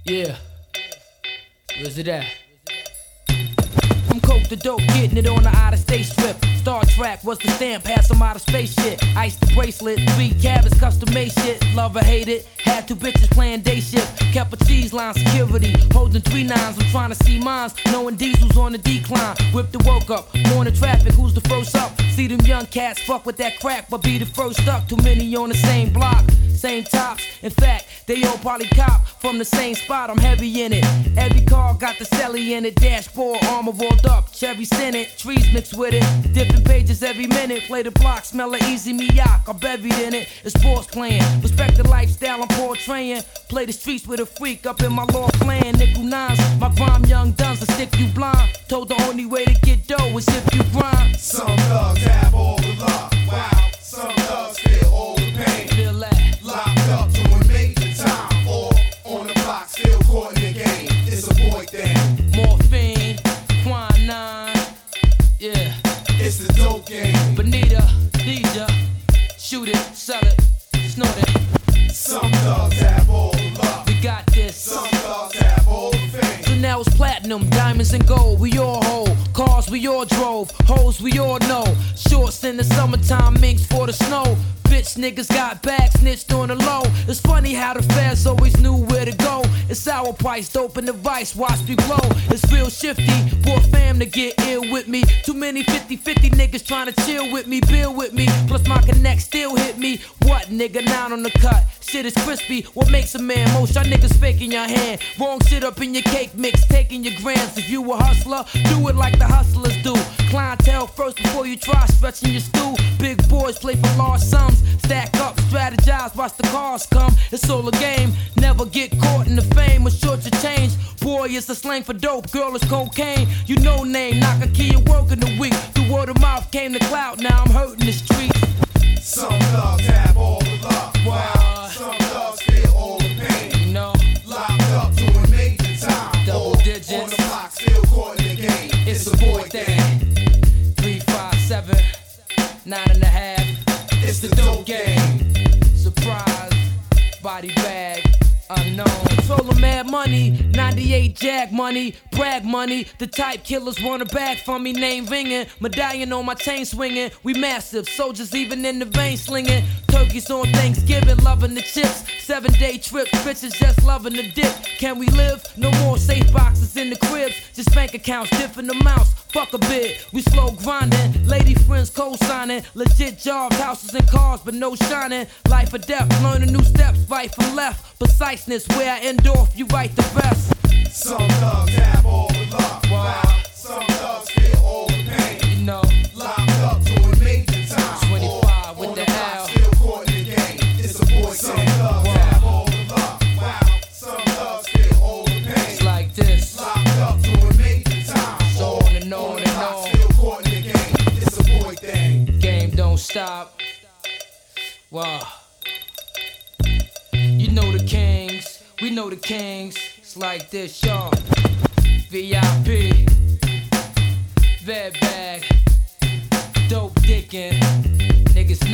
Yeah, where's it at? From coke to dope, getting it on the outer space trip. Star Trek was the stamp, had some outer space shit. Ice the bracelet, 3 cabins, custom made shit. Love or hate it, had 2 bitches playing day shift. Kept a cheese line security, holding 3 nines. I'm trying to see mines, knowing diesels on the decline. Whip the woke up, morning traffic, who's the first up? See them young cats fuck with that crack, but be the first up. Too many on the same block, same tops. In fact, they all probably cop from the same spot. I'm heavy in it. Every car got the celly in it. Dashboard, armor rolled up, Chevy Senate, trees mixed with it. Different pages every minute. Play the block, smell of easy Miyak. I'm bevied in it. It's sports playing. Respect the lifestyle I'm portraying. Play the streets with a freak up in my law playing. Nickel nines, my prime young duns will stick you blind. Told the only way to get dough is if you grind. Some thugs have all the luck. Wow. Some thugs feel all the pain. Feel that. Locked up doing major time. Or on the block, still caught in the game. It's a boy thing. Morphine, quinine, yeah. It's the dope game. Bonita, Deja, shoot it, sell it, snort it. Some thugs have all the luck. We got this. Some thugs have all the fame. So now it's platinum, diamonds and gold, we all hold. Cars we all drove, hoes we all know. Shorts in the summertime, minks for the snow. Bitch niggas got bags, snitched on the low. It's funny how the feds always knew where to go. It's our price, dope in the vice, watch me blow. It's real shifty, poor fam to get ill with me. Too many 50-50 niggas trying to chill with me, build with me. Plus my connect still hit me. What nigga, 9 on the cut. Shit is crispy, what makes a man? Most y'all niggas faking your hand. Wrong shit up in your cake mix, taking your grams. If you a hustler, do it like the hustlers do. Clientele first before you try stretching your stool. Big boys play for large sums. Stack up, strategize, watch the cars come. It's all a game, never get caught in the fame or short your change. Boy, it's a slang for dope, girl, it's cocaine. You know name, knock a key and work in the week. The word of mouth came to clout, now I'm hurting the streets. Some thugs have all the luck. Wow. Some thugs feel all the pain. You know, locked up doing major time. Double digits. On the block, still caught in the game. It's a boy thing. 3, 5, 7, 9.5. It's the dope game. Surprise, body bag, unknown. Control of mad money, 98 jag money, brag money. The type killers want a bag from me, name ringing. Medallion on my chain swinging. We massive, soldiers even in the vein slinging. Turkeys on Thanksgiving, loving the chips. 7-day trips, bitches just loving the dip. Can we live? No more safe boxes in the cribs. Just bank accounts, different amounts. Fuck a bit, we slow grinding. Lady friends co-signing. Legit jobs, houses and cars, but no shining. Life or death, learning new steps, right from left. Preciseness, where I end off, you write the best. Some thugs have all the luck. Wow. Some thugs feel all the pain. You know, locked up doing major time. 25 with the L. Still caught in the game. It's a boy. Some thugs have all the luck. Wow. Some thugs feel all the pain. It's like this. Locked up doing major time. So on and on and on. Still caught in the game. It's a boy thing. Game don't stop. Wow. You know the kings, we know the kings. It's like this, y'all. VIP, vet bag, dope dickin', niggas